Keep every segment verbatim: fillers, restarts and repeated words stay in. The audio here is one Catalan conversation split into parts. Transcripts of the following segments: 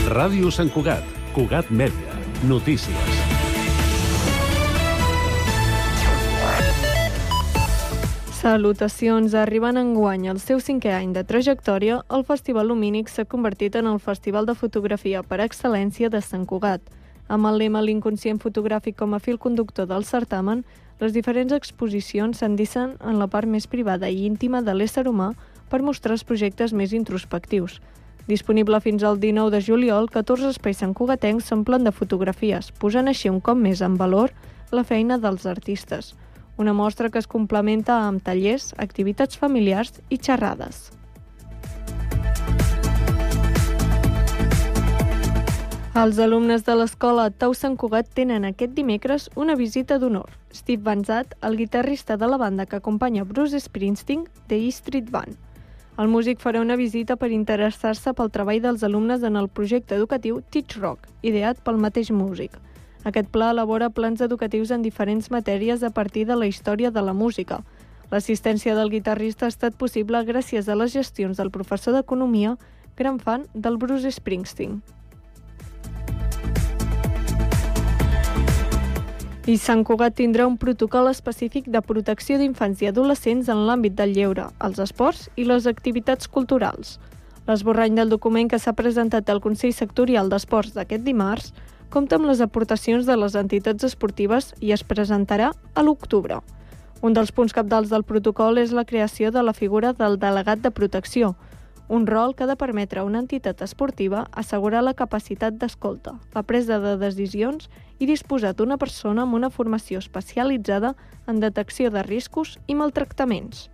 Ràdio Sant Cugat, Cugat Mèdia, notícies. Salutacions, arriben enguany al seu cinquè any de trajectòria, el Festival Lumínic s'ha convertit en el festival de fotografia per excel·lència de Sant Cugat. Amb el lema L'inconscient fotogràfic com a fil conductor del certamen, les diferents exposicions s'endicen en la part més privada i íntima de l'ésser humà per mostrar els projectes més introspectius. Disponible fins al dinou de juliol, catorze espais santcugatencs s'omplen de fotografies, posant així un cop més en valor la feina dels artistes. Una mostra que es complementa amb tallers, activitats familiars i xerrades. Els alumnes de l'escola Tau Sant Cugat tenen aquest dimecres una visita d'honor. Steve Van Zandt, el guitarrista de la banda que acompanya Bruce Springsteen, de E Street Band. El músic farà una visita per interessar-se pel treball dels alumnes en el projecte educatiu Teach Rock, ideat pel mateix músic. Aquest pla elabora plans educatius en diferents matèries a partir de la història de la música. L'assistència del guitarrista ha estat possible gràcies a les gestions del professor d'Economia, gran fan del Bruce Springsteen. I Sant Cugat tindrà un protocol específic de protecció d'infants i adolescents en l'àmbit del lleure, els esports i les activitats culturals. L'esborrany del document que s'ha presentat al Consell Sectorial d'Esports d'aquest dimarts compta amb les aportacions de les entitats esportives i es presentarà a l'octubre. Un dels punts cabdals del protocol és la creació de la figura del delegat de protecció, un rol que ha de permetre a una entitat esportiva assegurar la capacitat d'escolta, la presa de decisions i disposar d'una persona amb una formació especialitzada en detecció de riscos i maltractaments.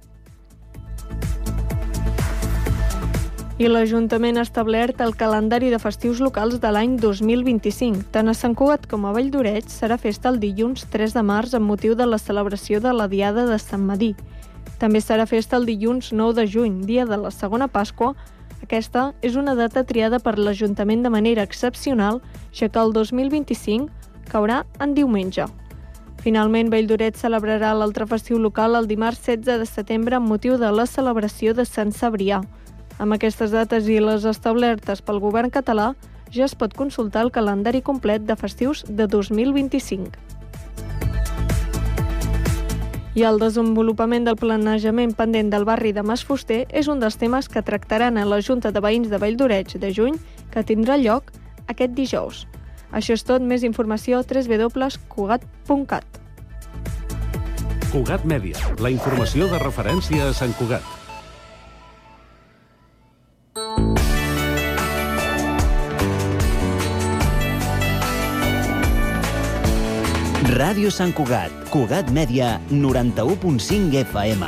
I l'Ajuntament ha establert el calendari de festius locals de l'any dos mil vint-i-cinc. Tant a Sant Cugat com a Valldoreix serà festa el dilluns tres de març amb motiu de la celebració de la Diada de Sant Medir. També serà festa el dilluns nou de juny, dia de la segona Pasqua. Aquesta és una data triada per l'Ajuntament de manera excepcional, ja que el dos mil vint-i-cinc caurà en diumenge. Finalment, Valldoreix celebrarà l'altre festiu local el dimarts setze de setembre amb motiu de la celebració de Sant Cebrià. Amb aquestes dates i les establertes pel govern català, ja es pot consultar el calendari complet de festius de dos mil vint-i-cinc. I el desenvolupament del planejament pendent del barri de Mas Fuster és un dels temes que tractaran a la Junta de Veïns de Valldoreix de juny, que tindrà lloc aquest dijous. Això és tot, més informació a w w w punt cugat punt cat. Cugat Mèdia, la informació de referència a Sant Cugat. Ràdio Sant Cugat, Cugat Mèdia, noranta-u punt cinc F M.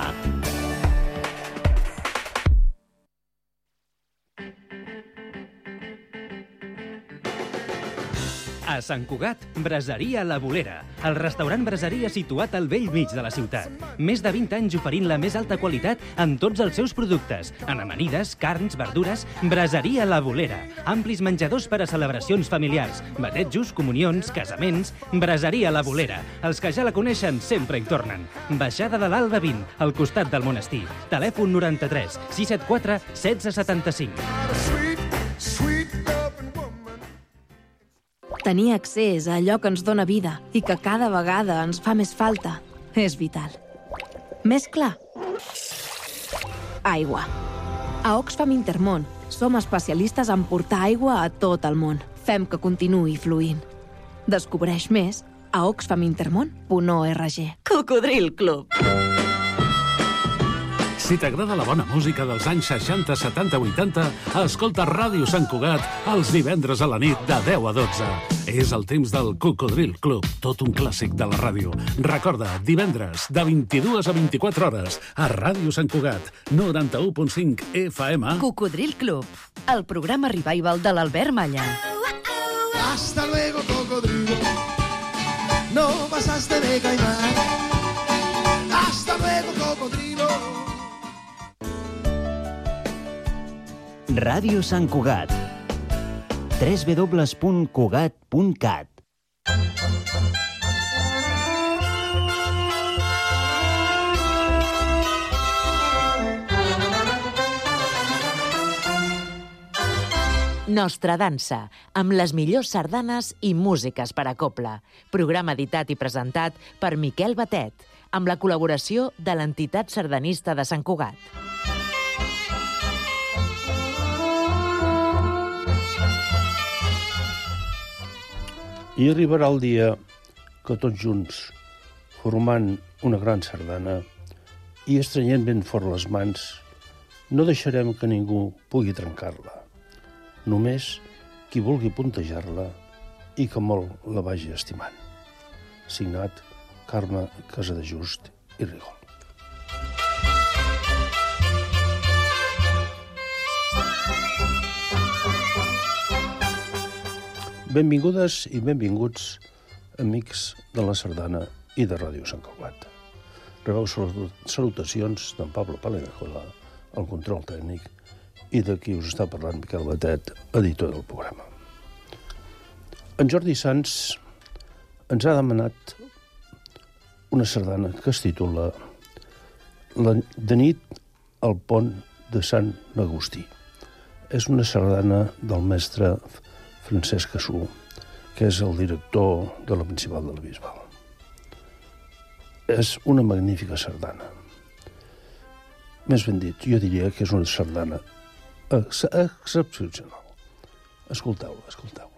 A Sant Cugat, Braseria La Bolera, el restaurant braseria situat al bell mig de la ciutat. Més de vint anys oferint la més alta qualitat en tots els seus productes. En amanides, carns, verdures, Braseria La Bolera. Amplis menjadors per a celebracions familiars, batejos, comunions, casaments. Braseria La Bolera. Els que ja la coneixen sempre hi tornen. Baixada de l'Alba vint, al costat del monestir. Telèfon noranta-tres sis set quatre setze setanta-cinc. Tenir accés a allò que ens dóna vida i que cada vegada ens fa més falta és vital. Més clar? Aigua. A Oxfam Intermón som especialistes en portar aigua a tot el món. Fem que continuï fluint. Descobreix més a oxfam intermón punt org. Cocodril Club. Si t'agrada la bona música dels anys seixanta, setanta, vuitanta, escolta Ràdio Sant Cugat els divendres a la nit de deu a dotze. És el temps del Cocodril Club, tot un clàssic de la ràdio. Recorda, divendres, de vint-i-dues a vint-i-quatre hores, a Ràdio Sant Cugat, noranta-u punt cinc F M. Cocodril Club, el programa revival de l'Albert Malla. Hasta luego, cocodrilo. No pasaste de caimán. Hasta luego, cocodrilo. Ràdio Sant Cugat. w w w punt cugat punt cat. Nostra dansa, amb les millors sardanes i músiques per a cobla. Programa editat i presentat per Miquel Batet, amb la col·laboració de l'entitat sardanista de Sant Cugat. I arribarà el dia que tots junts, formant una gran sardana i estrenyent ben fort les mans, no deixarem que ningú pugui trencar-la. Només qui vulgui puntejar-la i que molt la vagi estimant. Signat Carme Casadejust i Rigol. Benvingudes i benvinguts, amics de la sardana i de Ràdio Sant Cugat. Rebeu salutacions d'en Pablo Palenajola, el control tècnic, i de qui us està parlant Miquel Batet, editor del programa. En Jordi Sans ens ha demanat una sardana que es titula La de nit al pont de Sant Agustí. És una sardana del mestre Francesc Cassú, que és el director de la Principal de la Bisbal. És una magnífica sardana. Més ben dit, jo diria que és una sardana excepcional. Escolteu-la, escolteu-la.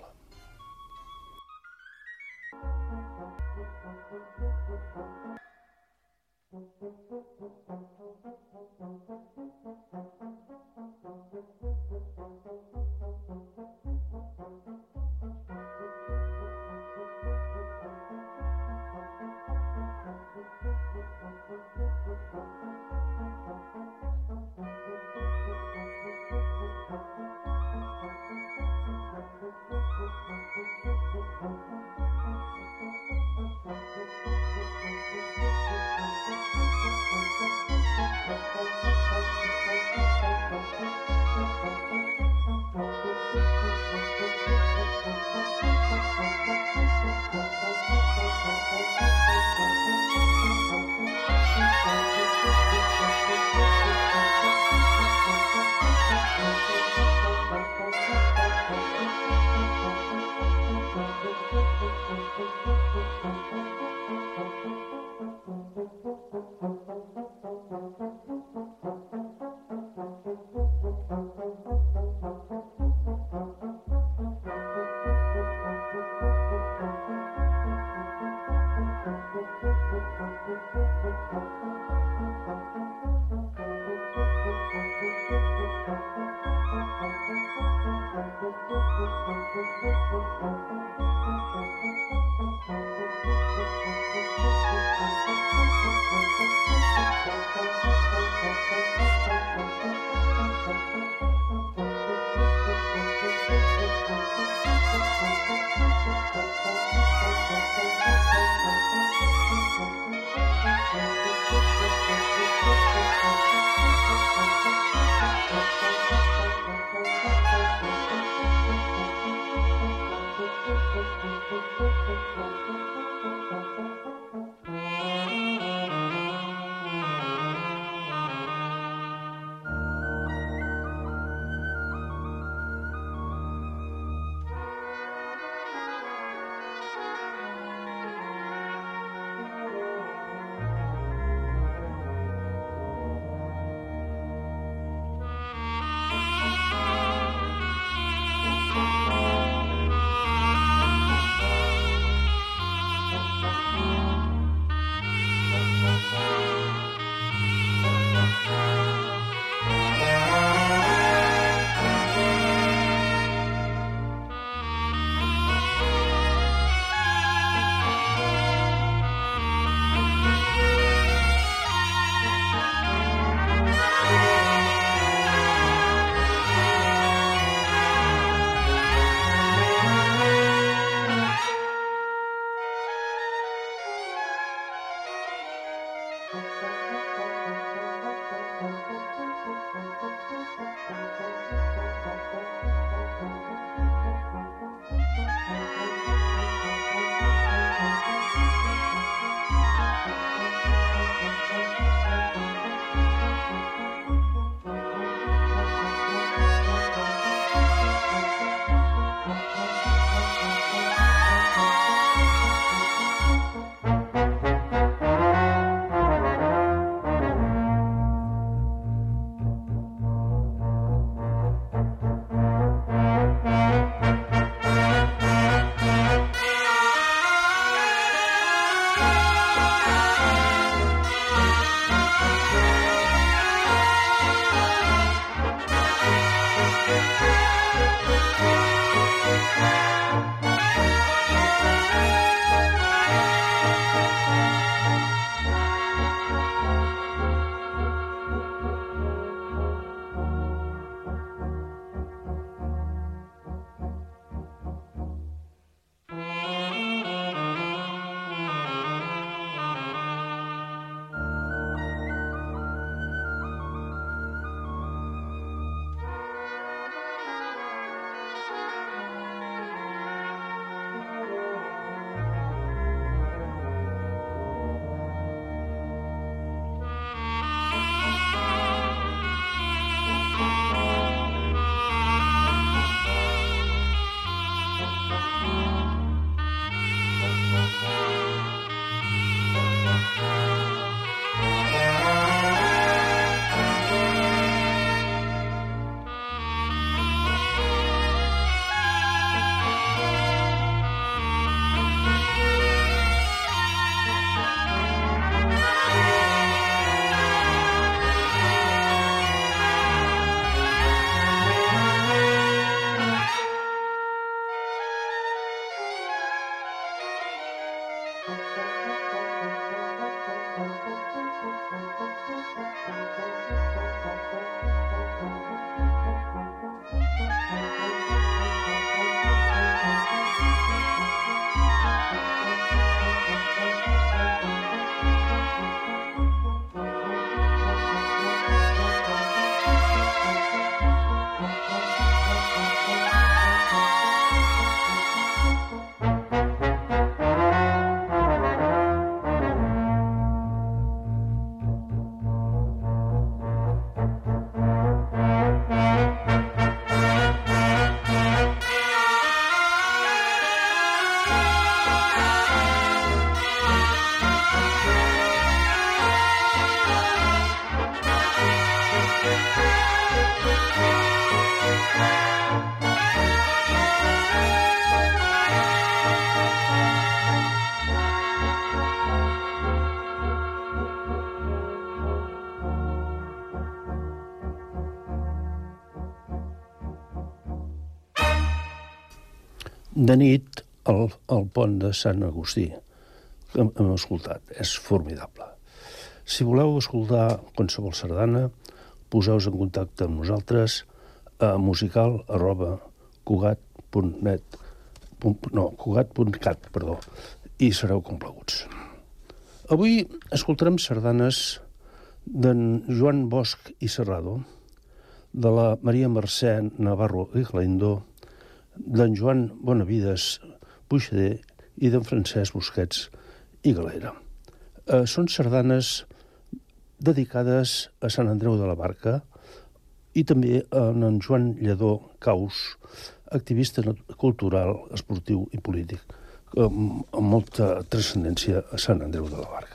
De nit, el, el pont de Sant Agustí, que hem, hem escoltat, és formidable. Si voleu escoltar qualsevol sardana, poseu-vos en contacte amb nosaltres a musical arroba cugat punt net, no, cugat punt cat, perdó, i sereu complaguts. Avui escoltarem sardanes d'en Joan Bosch i Serrado, de la Maria Mercè Navarro i Glaindo, d'en Joan Bonavides Buixader i d'en Francesc Busquets i Galera. Eh, són sardanes dedicades a Sant Andreu de la Barca i també a en Joan Lledó Caus, activista cultural, esportiu i polític, amb, amb molta transcendència a Sant Andreu de la Barca.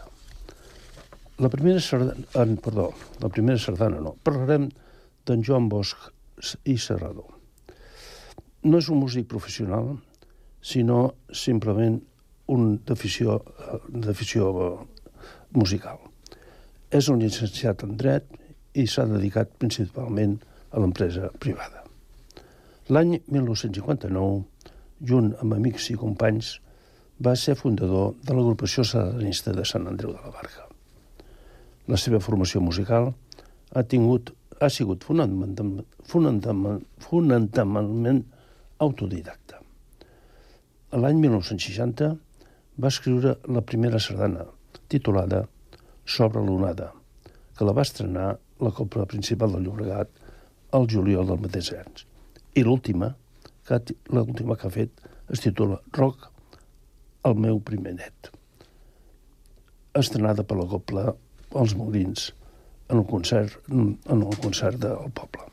La primera sardana, eh, perdó, la primera sardana no, parlarem d'en Joan Bosch i Serrado. No és un músic professional, sinó simplement un d'afició d'afició musical. És un llicenciat en dret i s'ha dedicat principalment a l'empresa privada. L'any mil nou-cents cinquanta-nou, junt amb amics i companys, va ser fundador de l'agrupació sardanista de Sant Andreu de la Barca. La seva formació musical ha tingut ha sigut fonamental, fonamental, fonamentalment autodidacta. L'any mil nou-cents seixanta va escriure la primera sardana, titulada Sobre l'onada, que la va estrenar la Cobla Principal del Llobregat al juliol del mateix any. I l'última, que, l'última que ha fet, es titula Roc, el meu primer net, estrenada per la Cobla Els Molins, en el concert, en el concert del poble.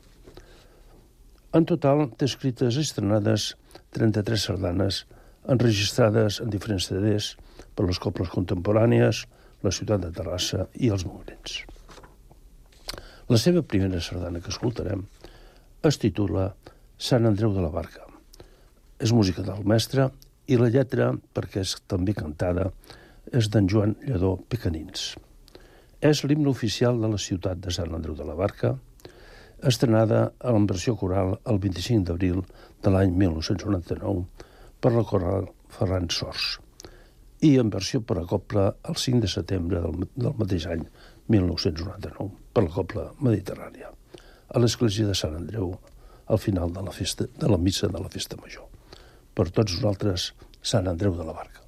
En total, té escrites i estrenades trenta-tres sardanes enregistrades en diferents C Ds per les cobles contemporànies, la ciutat de Terrassa i els Molins. La seva primera sardana que escoltarem es titula Sant Andreu de la Barca. És música del mestre i la lletra, perquè és també cantada, és d'en Joan Lledó Pecanins. És l'himne oficial de la ciutat de Sant Andreu de la Barca, estrenada en versió coral el vint-i-cinc d'abril de l'any mil nou-cents noranta-nou per la coral Ferran Sors i en versió per a cobla el cinc de setembre del, del mateix any mil nou-cents noranta-nou per la Cobla Mediterrània a l'església de Sant Andreu al final de la, festa, de la missa de la Festa Major. Per tots nosaltres, Sant Andreu de la Barca.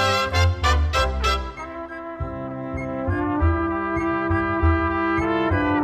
Thank you.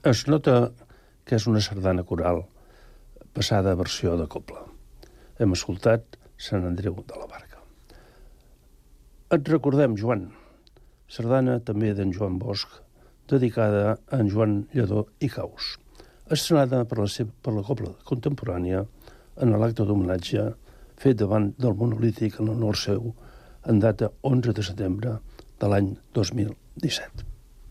Es nota que és una sardana coral passada a versió de cobla. Hem escoltat Sant Andreu de la Barca. Et recordem, Joan, sardana també d'en Joan Bosch, dedicada a en Joan Lledó i Caus, estrenada per la, seva, per la cobla contemporània en l'acte d'homenatge fet davant del monolític en honor seu en data onze de setembre de l'any dos mil disset.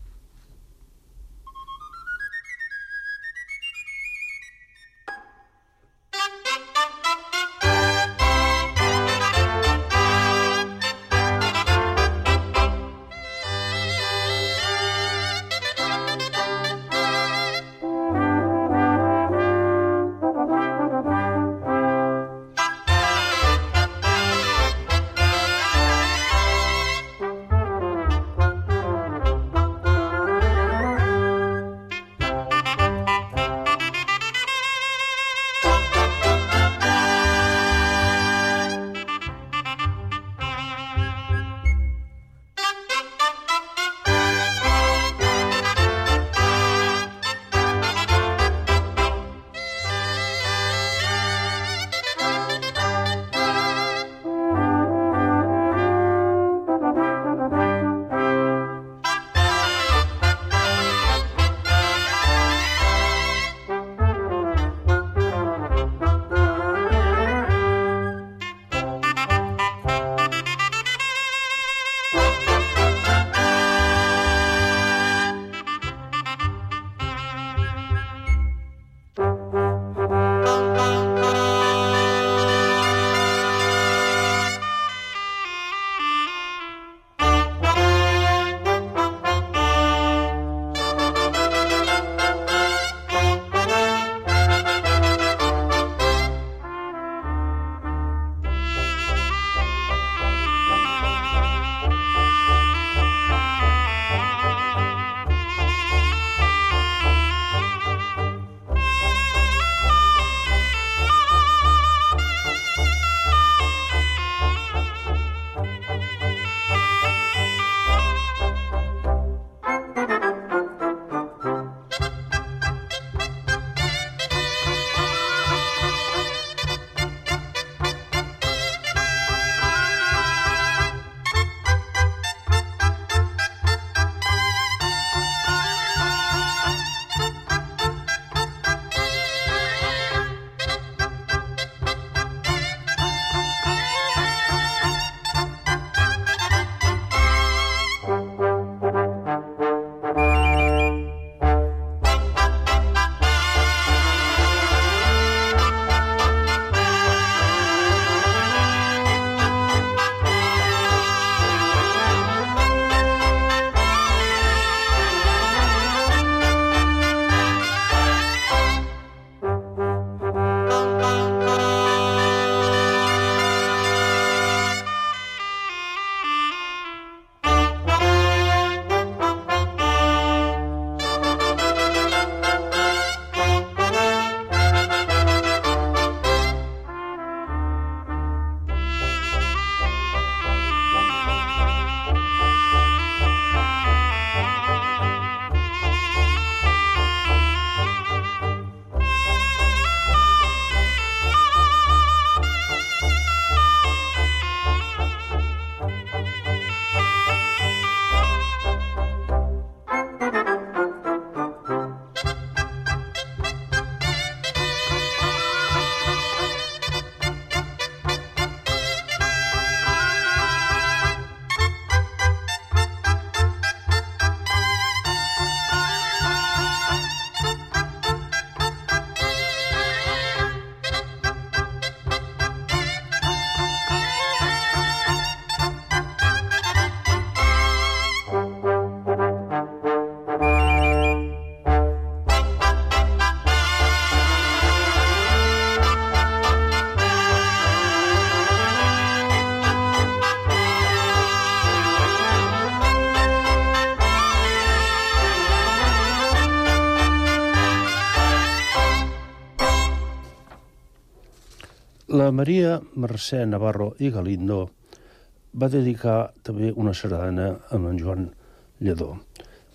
La Maria Mercè Navarro i Galindo va dedicar també una sardana a en Joan Lledó.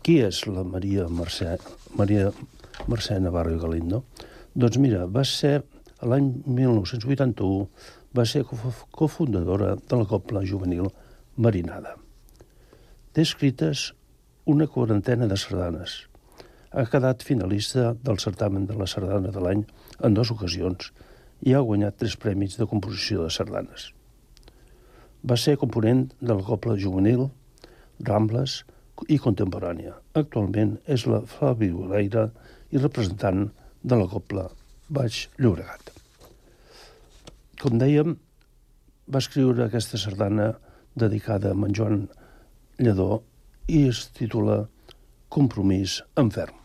Qui és la Maria Mercè, Maria Mercè Navarro i Galindo? Doncs mira, va ser, l'any mil nou-cents vuitanta-u, va ser cofundadora de la Cobla Juvenil Marinada. Té escrites una quarantena de sardanes. Ha quedat finalista del certamen de la sardana de l'any en dues ocasions i ha guanyat tres premis de composició de sardanes. Va ser component de la Cobla Juvenil, Rambles i Contemporània. Actualment és la flabiolaire i representant de la Cobla Baix Llobregat. Com dèiem, va escriure aquesta sardana dedicada a en Joan Lledó i es titula Compromís en ferm.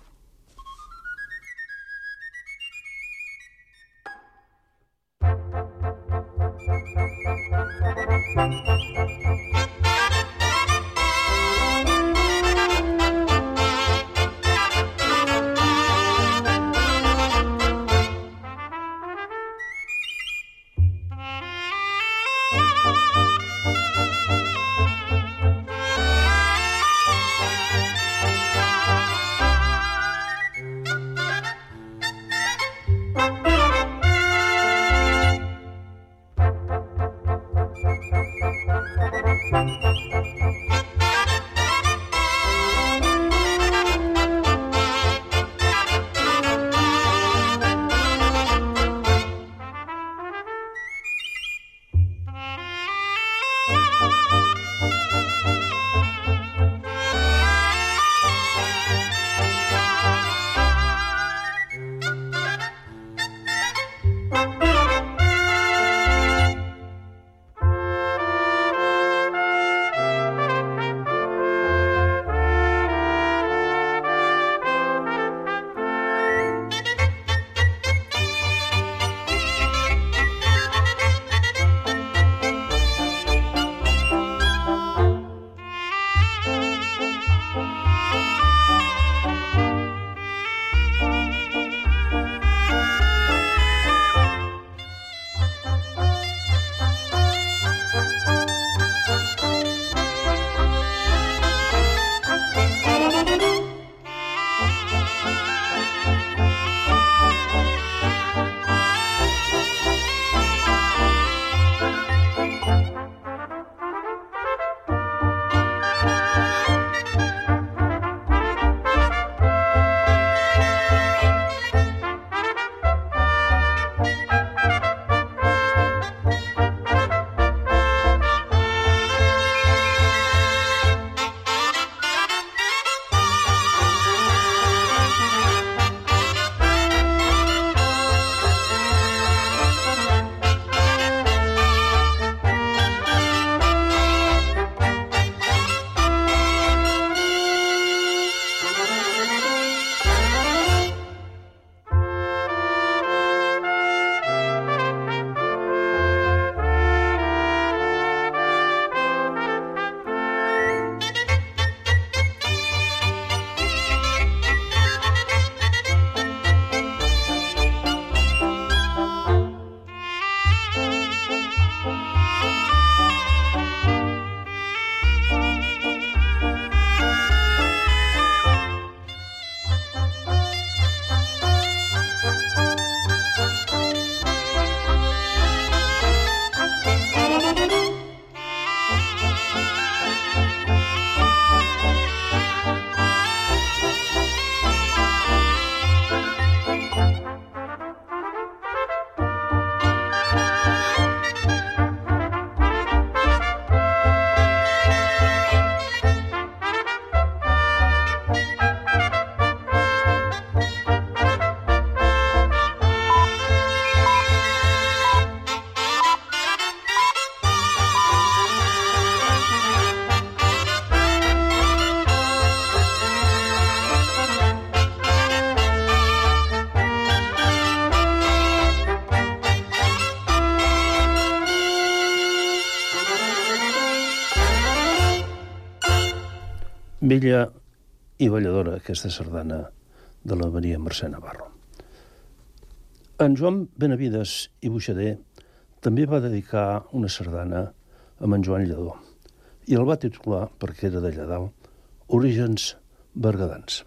Bella i balladora, aquesta sardana de la Maria Mercè Navarro. En Joan Benavides i Buixader també va dedicar una sardana a en Joan Lledó i el va titular, perquè era d'allà dalt, Orígens berguedans.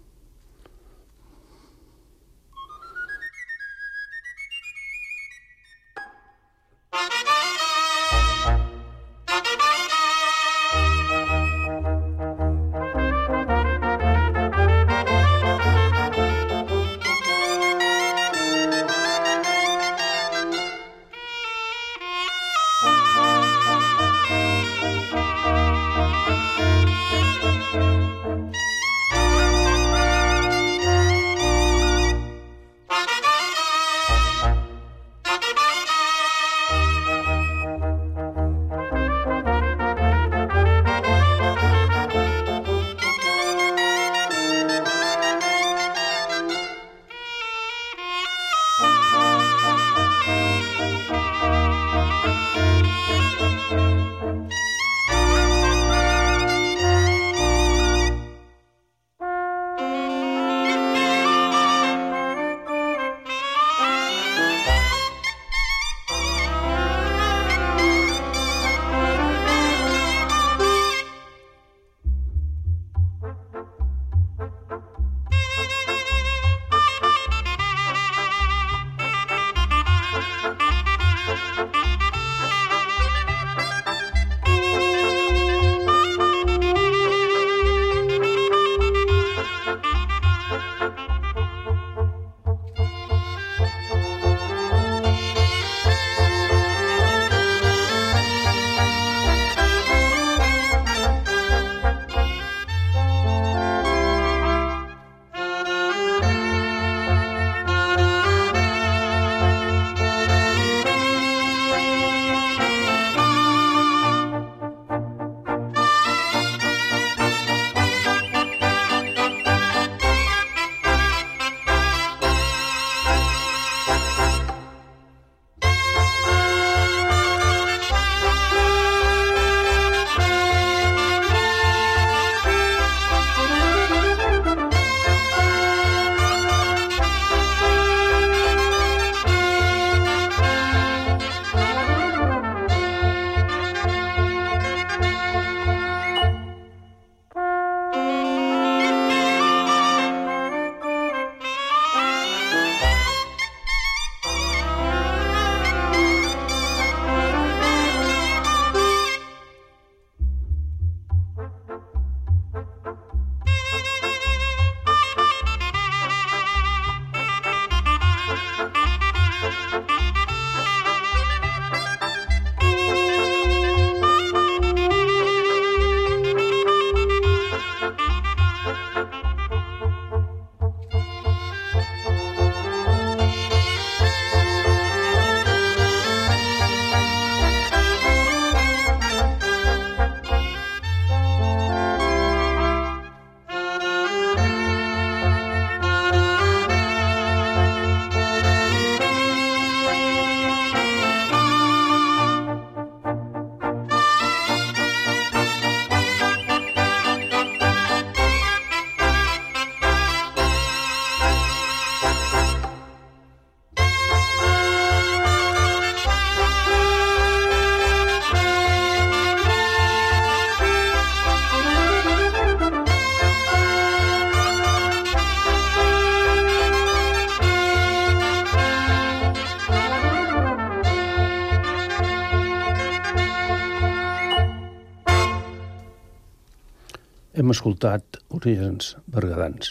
Hem escoltat Orígens berguedans,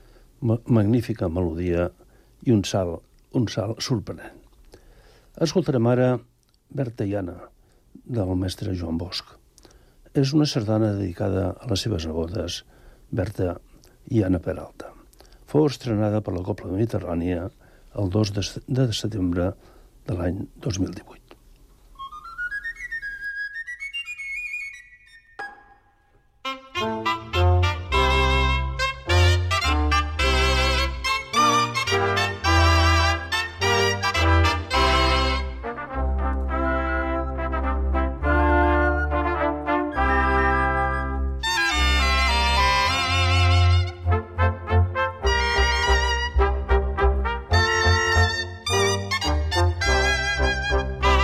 ma magnífica melodia i un salt, un salt sorprenent. Escoltarem ara Berta i Anna, del mestre Joan Bosch. És una sardana dedicada a les seves nebodes, Berta i Anna Peralta. Fou estrenada per la Cobla Mediterrània el dos de setembre de l'any dos mil divuit. Bye.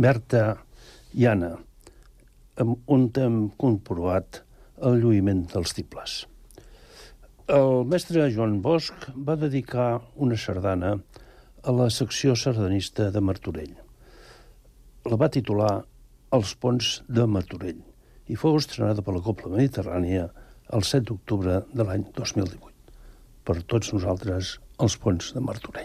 Berta i Anna, on hem comprovat el lluïment dels tibles. El mestre Joan Bosch va dedicar una sardana a la secció sardanista de Martorell. La va titular Els ponts de Martorell i fou estrenada per la Cobla Mediterrània el set d'octubre de l'any dos mil divuit. Per tots nosaltres, els ponts de Martorell.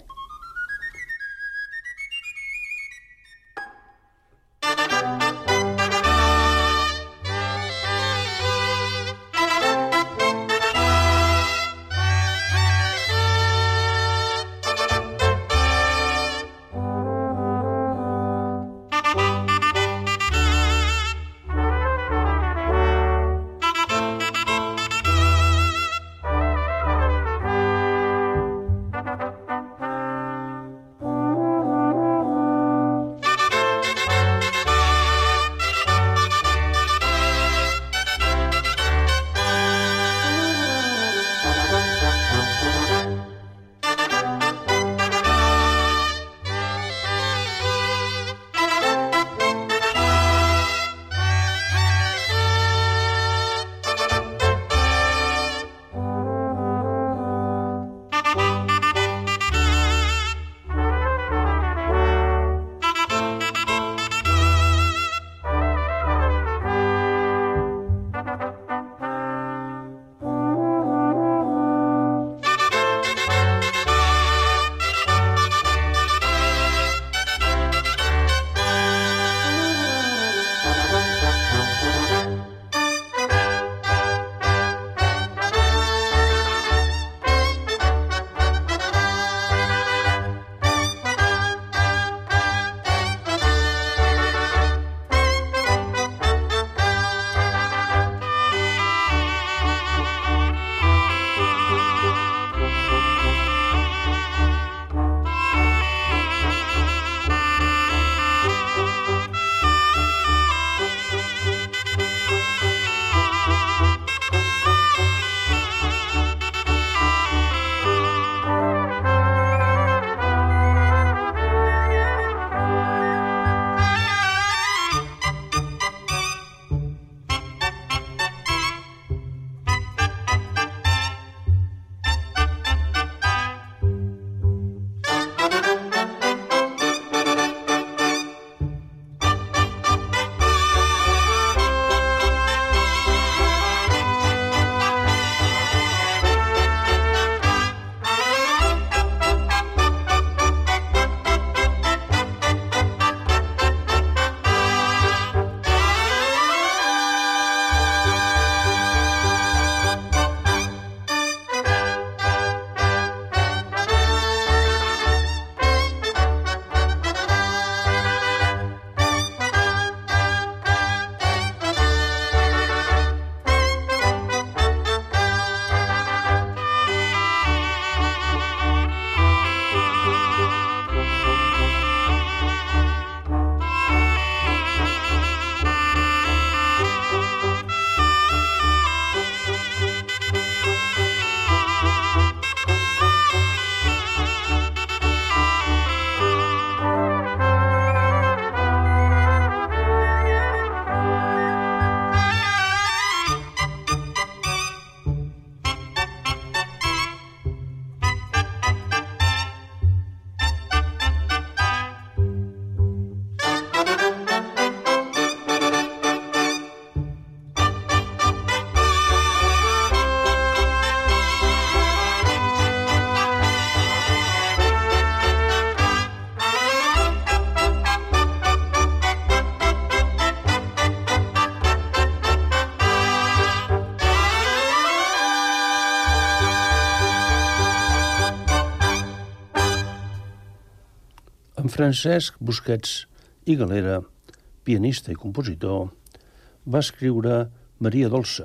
En Francesc Busquets i Galera, pianista i compositor, va escriure Maria Dolça,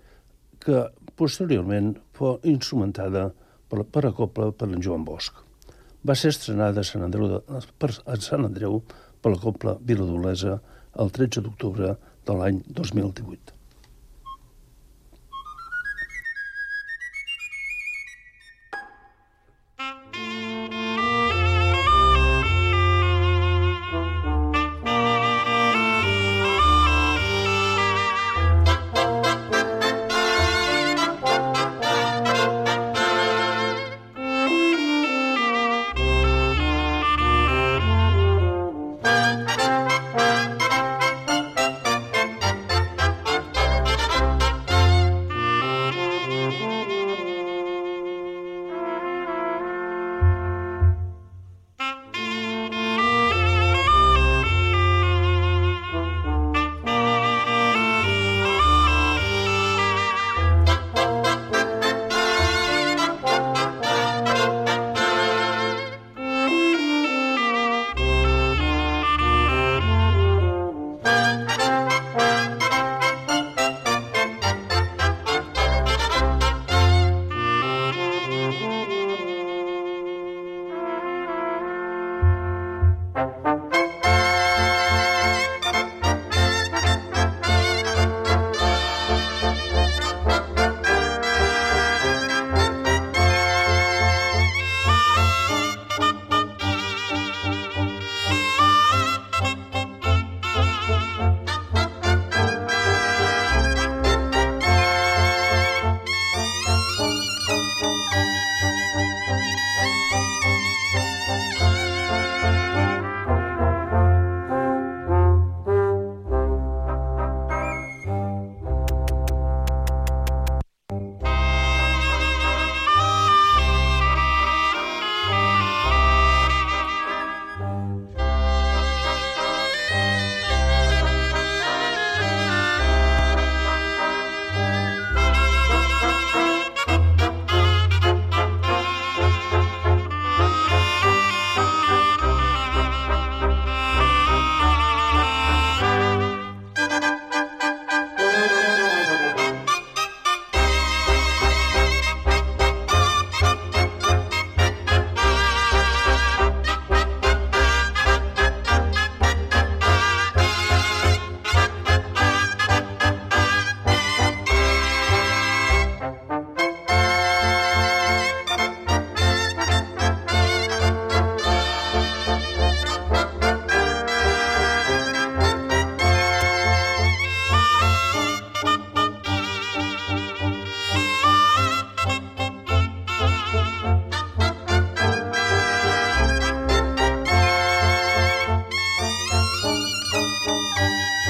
que posteriorment fou instrumentada per, per a cobla per en Joan Bosch. Va ser estrenada a Sant Andreu, de, per, a Sant Andreu per la cobla Viladolesa el tretze d'octubre de l'any dos mil divuit.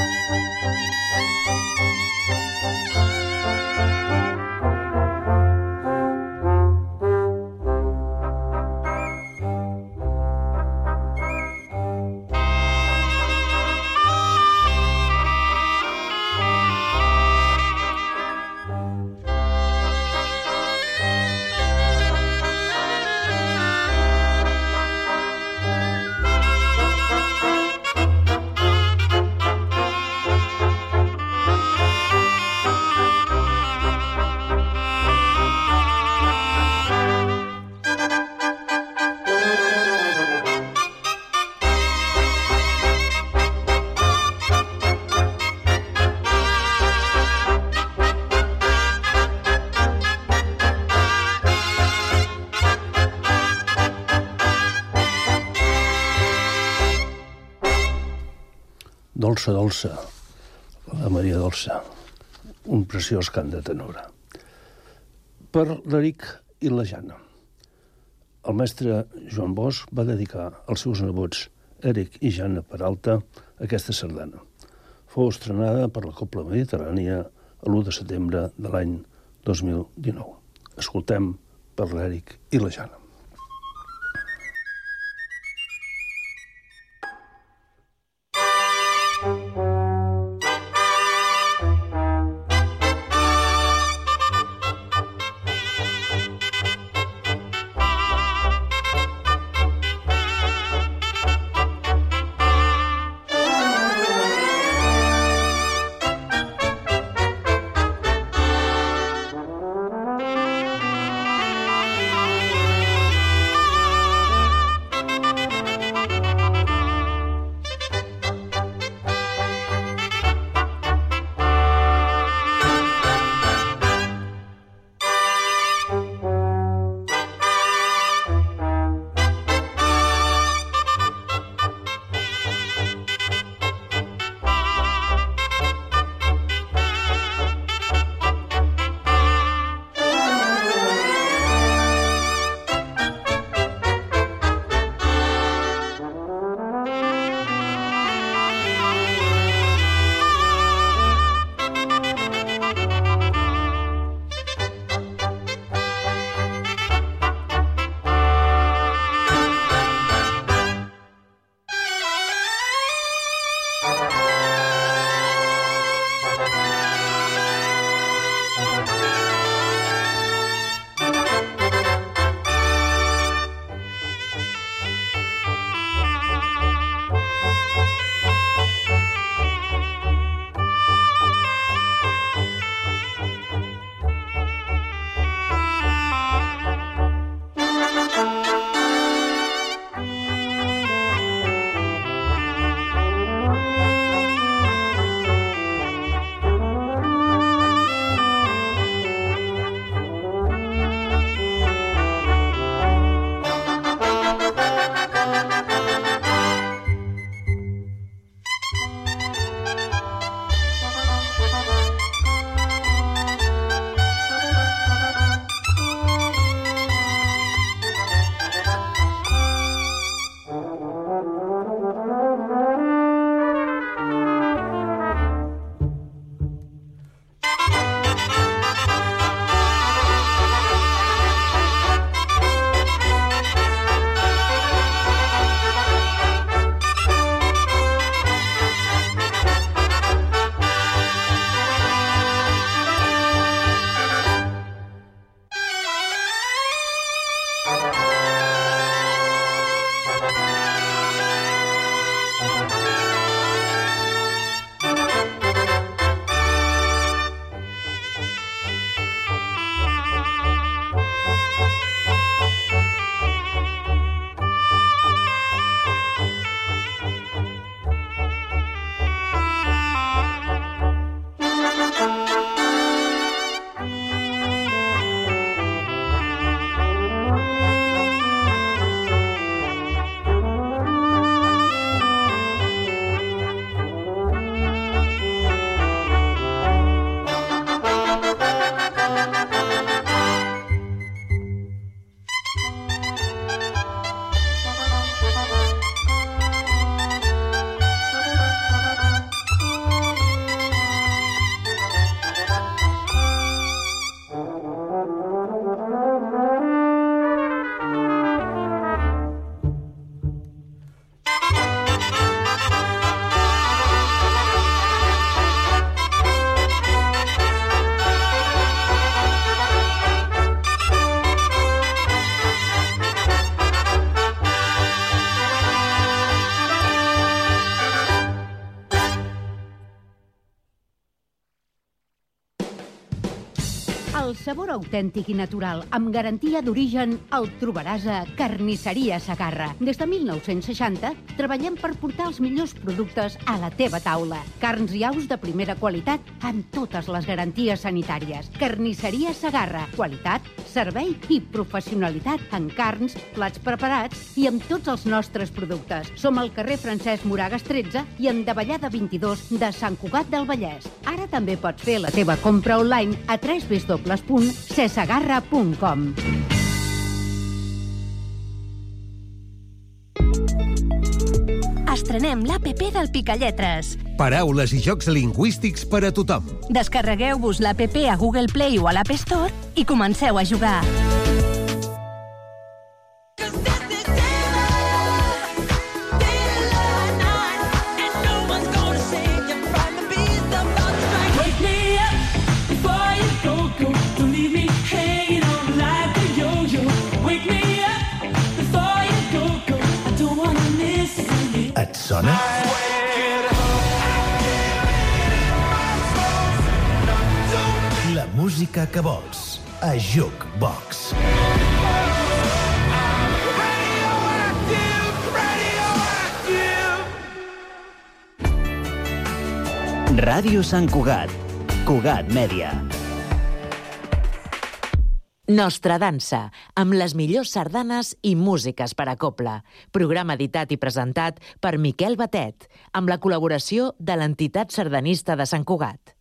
Dolça, dolça, la Maria Dolça, un preciós cant de tenora. Per l'Eric i la Jana. El mestre Joan Bosch va dedicar als seus nebots Eric i Jana Peralta aquesta sardana. Fou estrenada per la Cobla Mediterrània l'u de setembre de l'any dos mil dinou. Escoltem per l'Eric i la Jana. Thank you. El sabor autèntic i natural, amb garantia d'origen, el trobaràs a Carnisseria Segarra. Des de mil nou-cents seixanta treballem per portar els millors productes a la teva taula. Carns i aus de primera qualitat amb totes les garanties sanitàries. Carnisseria Segarra. Qualitat, servei i professionalitat en carns, plats preparats i amb tots els nostres productes. Som al carrer Francesc Moragas tretze i en Davallada vint-i-dos de Sant Cugat del Vallès. Ara també pots fer la teva compra online a w w w punt cesegarra punt com. Estrenem l'A P P del Picalletres. Paraules i jocs lingüístics per a tothom. Descarregueu-vos l'A P P a Google Play o a l'App Store i comenceu a jugar. Et sona? La música que vols a Jukebox. Ràdio Sant Cugat. Cugat Mèdia. Nostra dansa, amb les millors sardanes i músiques per a copla. Programa editat i presentat per Miquel Batet, amb la col·laboració de l'Entitat Sardanista de Sant Cugat.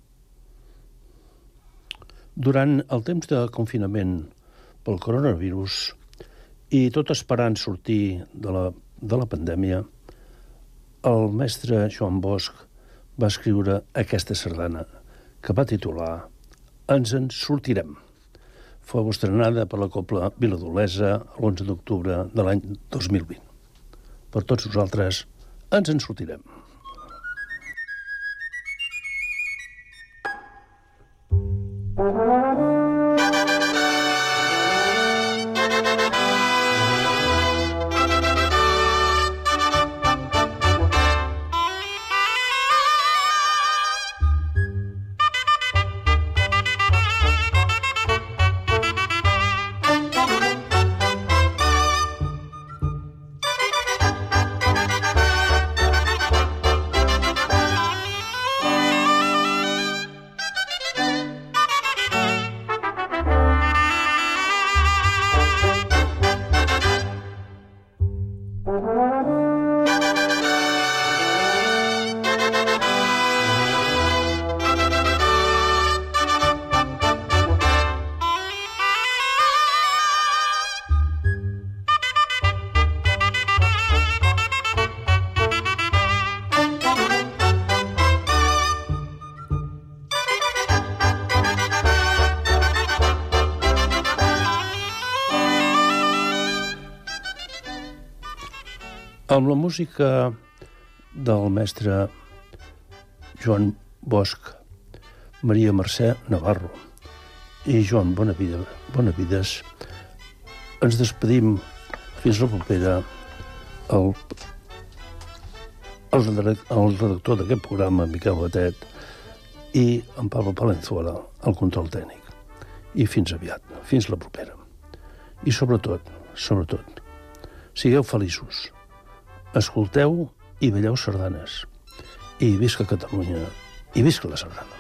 Durant el temps de confinament pel coronavirus i tot esperant sortir de la, de la pandèmia, el mestre Joan Bosch va escriure aquesta sardana que va titular Ens en sortirem. Fou estrenada per la Cobla Viladolesa l'onze d'octubre de l'any dos mil vint. Per tots nosaltres, ens en sortirem. Amb la música del mestre Joan Bosch, Maria Mercè Navarro i Joan Bonavida, Bonavides, ens despedim fins la propera el, el, el redactor d'aquest programa, Miquel Batet, i en Pablo Palenzuela, el control tècnic. I fins aviat, fins la propera. I sobretot, sobretot, sigueu feliços. Escolteu i balleu sardanes. I visca Catalunya, i visca la sardana.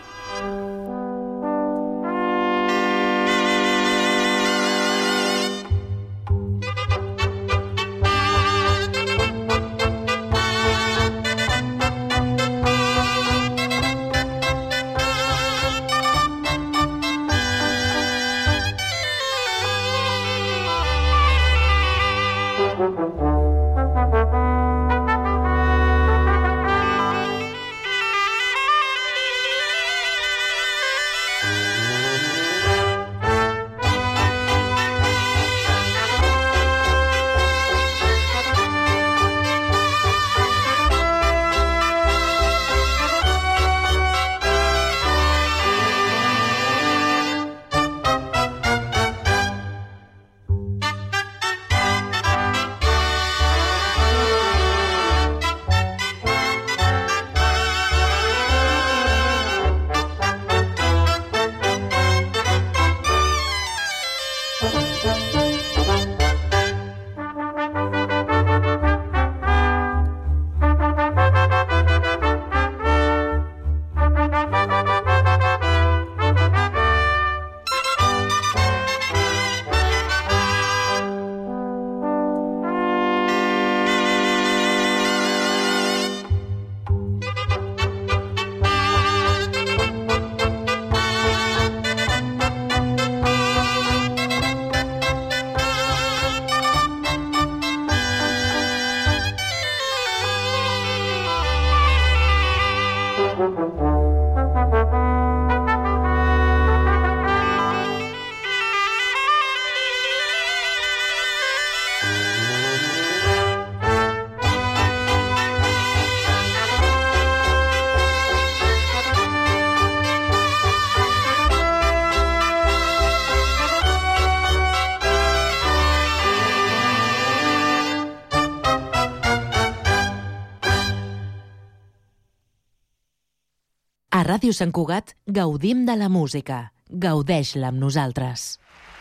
Ràdio Sant Cugat gaudim de la música. Gaudeix-la amb nosaltres.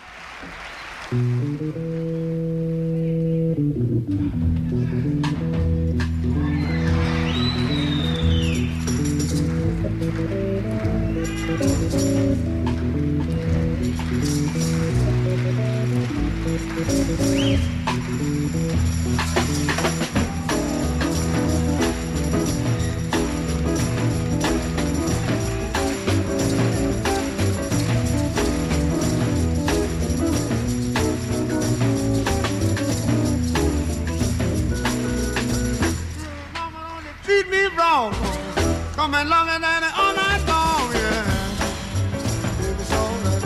Treat me wrong, come and love me daddy all night long, yeah. Baby, it's alright.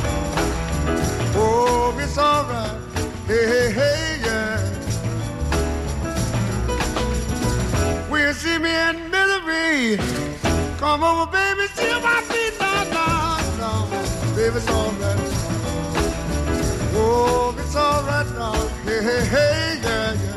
Oh, it's alright. Hey, hey, hey, yeah. When you see me in misery, come over, baby, see my feet, no, no, no. Baby, it's alright. Oh, it's alright now. Hey, hey, hey, yeah, yeah.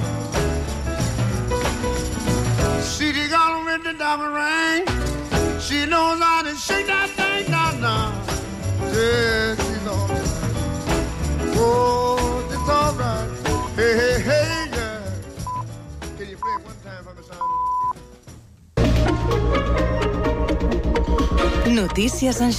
See the girl with the diamond ring. She knows how to shake that thing down now. Yeah, she's all right. Oh, it's all right. Hey, hey, hey, yeah. Can you play it one time for me, son? Notícies en